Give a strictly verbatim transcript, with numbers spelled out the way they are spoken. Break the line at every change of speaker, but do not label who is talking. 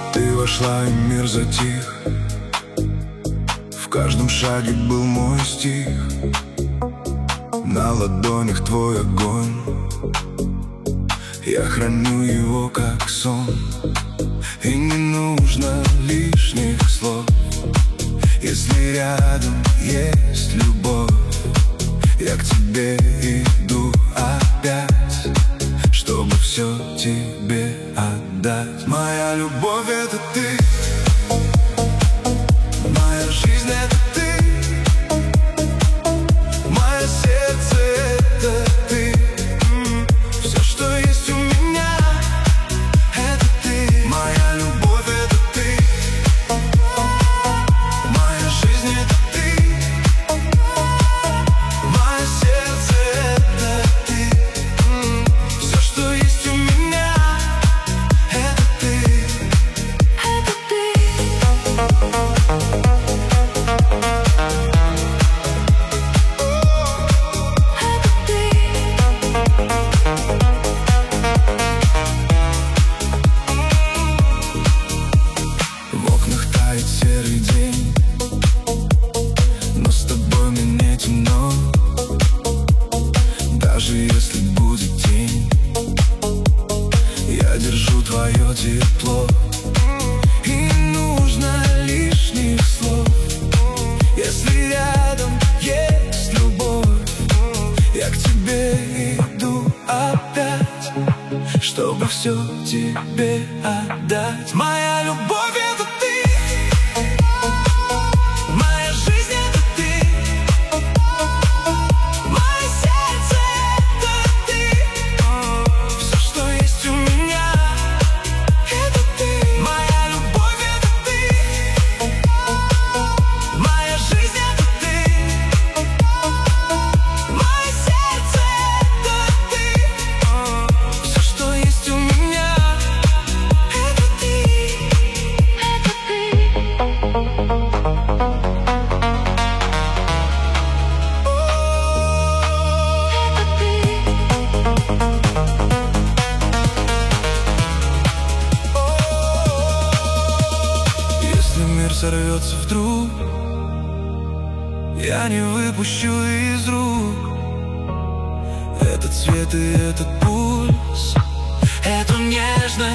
Ты вошла, и мир затих. В каждом шаге был мой стих. На ладонях твой огонь. Я храню его как сон. И не нужно лишних слов, если рядом есть любовь. Я к тебе иду опять, чтобы все тебе отдать. Моя любовь — это ты, моя жизнь — это ты, мое сердце — это ты. Все, что есть у меня, это ты. Моя любовь — это ты, моя жизнь — это ты, мое сердце — это ты. Все, что есть у меня, это ты. Это ты. В окнах тает серый день, но с тобой мне не темно. Даже если будет день, я держу твое тепло. И не нужно лишних слов, если рядом есть любовь. Я к тебе иду опять, чтобы все тебе отдать. Моя любовь — это ты, моя жизнь — это ты, мое сердце — это ты. Все, что есть у меня, это ты. Моя любовь — это ты, моя жизнь — это ты, мое сердце — это ты. Все, что есть у меня, это ты. Это ты. Если мир сорвется вдруг, я не выпущу из рук этот цвет и этот пульс, эту нежность.